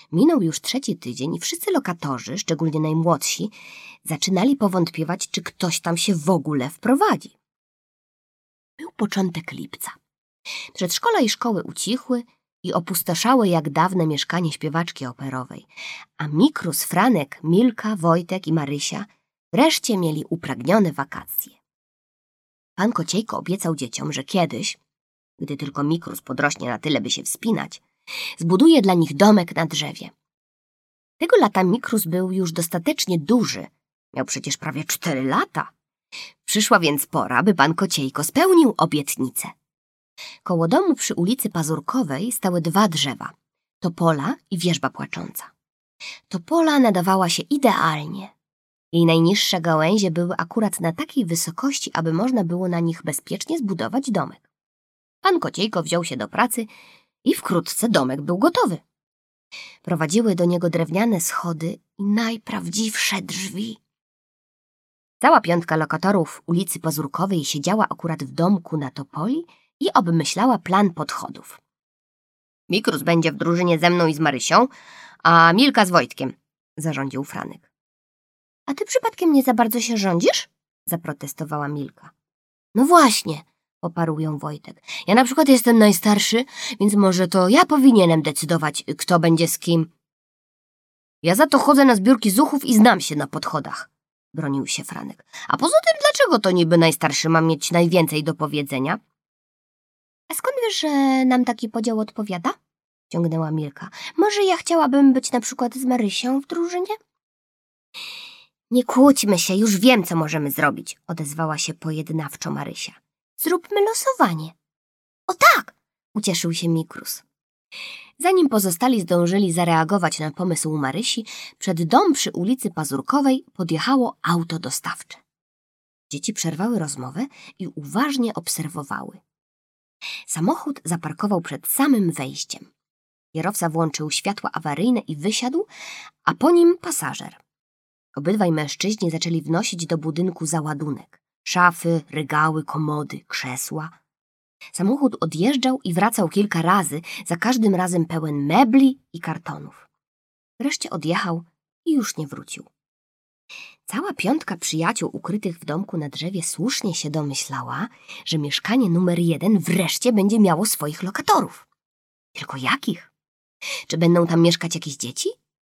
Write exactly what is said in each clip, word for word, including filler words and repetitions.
Minął już trzeci tydzień i wszyscy lokatorzy, szczególnie najmłodsi, zaczynali powątpiewać, czy ktoś tam się w ogóle wprowadzi. Był początek lipca. Przedszkola i szkoły ucichły i opustoszały jak dawne mieszkanie śpiewaczki operowej, a Mikrus, Franek, Milka, Wojtek i Marysia wreszcie mieli upragnione wakacje. Pan Kociejko obiecał dzieciom, że kiedyś, gdy tylko Mikrus podrośnie na tyle, by się wspinać, zbuduje dla nich domek na drzewie. Tego lata Mikrus był już dostatecznie duży. Miał przecież prawie cztery lata. Przyszła więc pora, by pan Kociejko spełnił obietnicę. Koło domu przy ulicy Pazurkowej stały dwa drzewa, topola i wierzba płacząca. Topola nadawała się idealnie. Jej najniższe gałęzie były akurat na takiej wysokości, aby można było na nich bezpiecznie zbudować domek. Pan Kociejko wziął się do pracy i wkrótce domek był gotowy. Prowadziły do niego drewniane schody i najprawdziwsze drzwi. Cała piątka lokatorów ulicy Pazurkowej siedziała akurat w domku na topoli i obmyślała plan podchodów. Mikrus będzie w drużynie ze mną i z Marysią, a Milka z Wojtkiem, zarządził Franek. A ty przypadkiem nie za bardzo się rządzisz? Zaprotestowała Milka. No właśnie, poparł ją Wojtek. Ja na przykład jestem najstarszy, więc może to ja powinienem decydować, kto będzie z kim. Ja za to chodzę na zbiórki zuchów i znam się na podchodach, bronił się Franek. A poza tym, dlaczego to niby najstarszy ma mieć najwięcej do powiedzenia? A skąd wiesz, że nam taki podział odpowiada? Ciągnęła Milka. Może ja chciałabym być na przykład z Marysią w drużynie? Nie kłóćmy się, już wiem, co możemy zrobić, odezwała się pojednawczo Marysia. Zróbmy losowanie. O tak! Ucieszył się Mikrus. Zanim pozostali zdążyli zareagować na pomysł Marysi, przed dom przy ulicy Pazurkowej podjechało auto dostawcze. Dzieci przerwały rozmowę i uważnie obserwowały. Samochód zaparkował przed samym wejściem. Kierowca włączył światła awaryjne i wysiadł, a po nim pasażer. Obydwaj mężczyźni zaczęli wnosić do budynku załadunek. Szafy, regały, komody, krzesła. Samochód odjeżdżał i wracał kilka razy, za każdym razem pełen mebli i kartonów. Wreszcie odjechał i już nie wrócił. Cała piątka przyjaciół ukrytych w domku na drzewie słusznie się domyślała, że mieszkanie numer jeden wreszcie będzie miało swoich lokatorów. Tylko jakich? Czy będą tam mieszkać jakieś dzieci?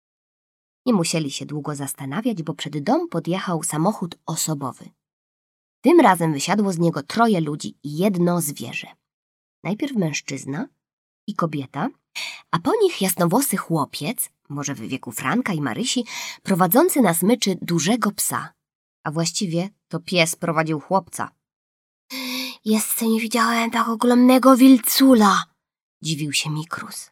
Nie musieli się długo zastanawiać, bo przed dom podjechał samochód osobowy. Tym razem wysiadło z niego troje ludzi i jedno zwierzę. Najpierw mężczyzna i kobieta, a po nich jasnowłosy chłopiec, może w wieku Franka i Marysi, prowadzący na smyczy dużego psa. A właściwie to pies prowadził chłopca. Jeszcze nie widziałem tak ogromnego wilcula, dziwił się Mikrus.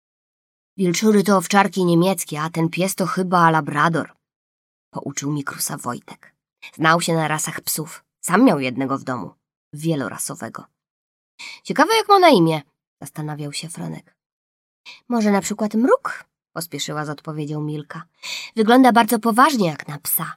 Wilczury to owczarki niemieckie, a ten pies to chyba labrador, pouczył Mikrusa Wojtek. Znał się na rasach psów. Sam miał jednego w domu, wielorasowego. Ciekawe, jak ma na imię, zastanawiał się Franek. Może na przykład Mruk? Pospieszyła z odpowiedzią Milka. Wygląda bardzo poważnie jak na psa.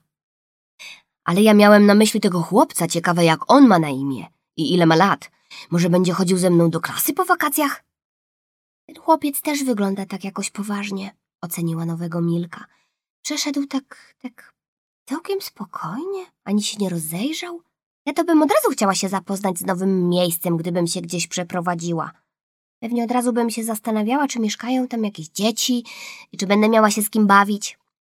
Ale ja miałem na myśli tego chłopca, ciekawe jak on ma na imię i ile ma lat. Może będzie chodził ze mną do klasy po wakacjach? Ten chłopiec też wygląda tak jakoś poważnie, oceniła nowego Milka. Przeszedł tak, tak całkiem spokojnie, ani się nie rozejrzał. Ja to bym od razu chciała się zapoznać z nowym miejscem, gdybym się gdzieś przeprowadziła. Pewnie od razu bym się zastanawiała, czy mieszkają tam jakieś dzieci i czy będę miała się z kim bawić.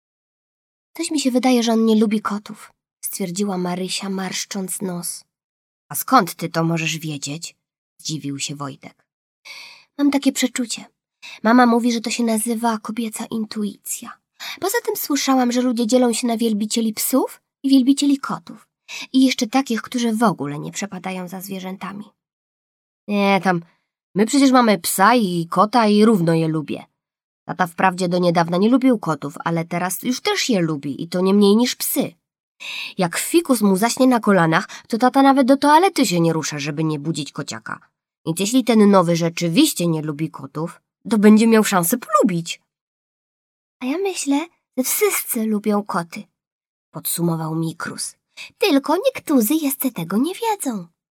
Coś mi się wydaje, że on nie lubi kotów, stwierdziła Marysia, marszcząc nos. A skąd ty to możesz wiedzieć? Zdziwił się Wojtek. Mam takie przeczucie. Mama mówi, że to się nazywa kobieca intuicja. Poza tym słyszałam, że ludzie dzielą się na wielbicieli psów i wielbicieli kotów. I jeszcze takich, którzy w ogóle nie przepadają za zwierzętami. Nie, tam, my przecież mamy psa i kota i równo je lubię. Tata wprawdzie do niedawna nie lubił kotów, ale teraz już też je lubi i to nie mniej niż psy. Jak fikus mu zaśnie na kolanach, to tata nawet do toalety się nie rusza, żeby nie budzić kociaka. Więc jeśli ten nowy rzeczywiście nie lubi kotów, to będzie miał szansę polubić. A ja myślę, że wszyscy lubią koty, podsumował Mikrus. Tylko niektórzy jeszcze tego nie wiedzą.